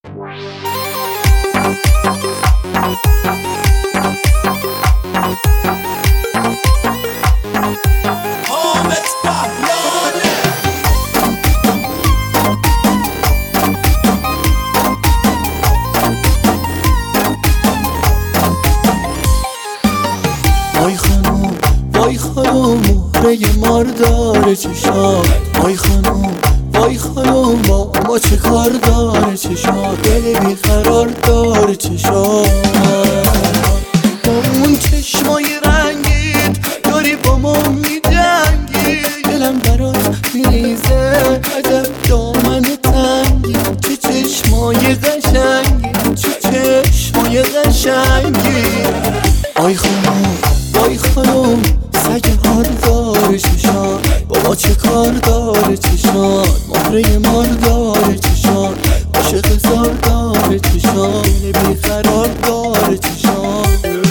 وای خانوم مهره مار داره چشات، وای خانوم وای خانوم با ما چه کار داره چشات، دل بیقرار داره چشات. با اون چشمای رنگیت داری با ما میجنگی، دلم برات میریزه عجب دامن تنگی، چه چشمای قشنگی چه چشمای قشنگی. وای خانوم وای خانوم سگ هار داره چشات، بابا چه کار داره چشات، مهره مار داره چشات، عاشق زار داره چشات، دل بیقرار داره چشات.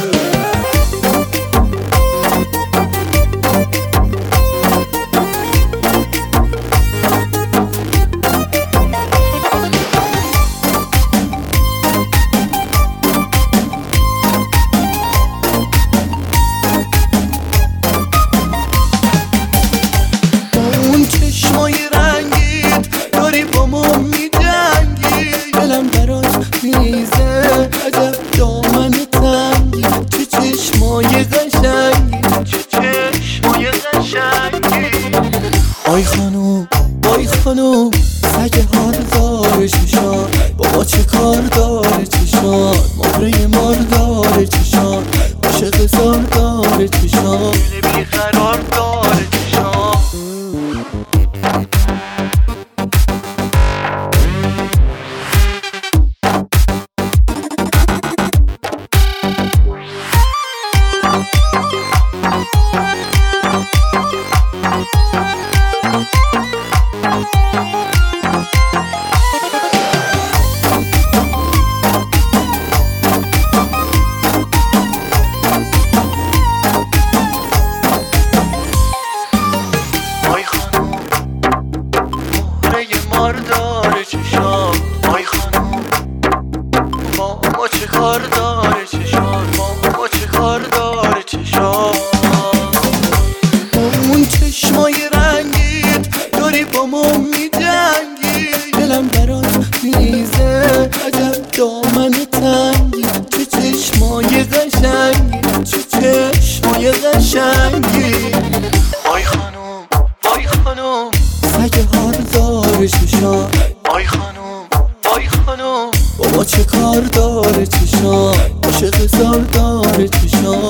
عجب دامن تنگی چه چشمای قشنگی چه چشمای قشنگی. وای خانوم وای خانوم سگ هار داره چشات، بابا چه کار داره چشات، مهره مار داره چشات، عاشق زار داره چشات، دل بیقرار داره چشات. مار داره چشات، وای خانوم با ما چه کار داره چشات، با ما چه کار داره چشات. با اون چشمای رنگیت داری با ما میجنگی، دلم برات میریزه عجب دامن تنگی، چه چشمای قشنگی چه چشمای قشنگی. وای خانوم وای خانوم سگ هار داره چشات، وای خانوم وای خانوم بابا چه کار داره چشات، عاشق زار داره چشات.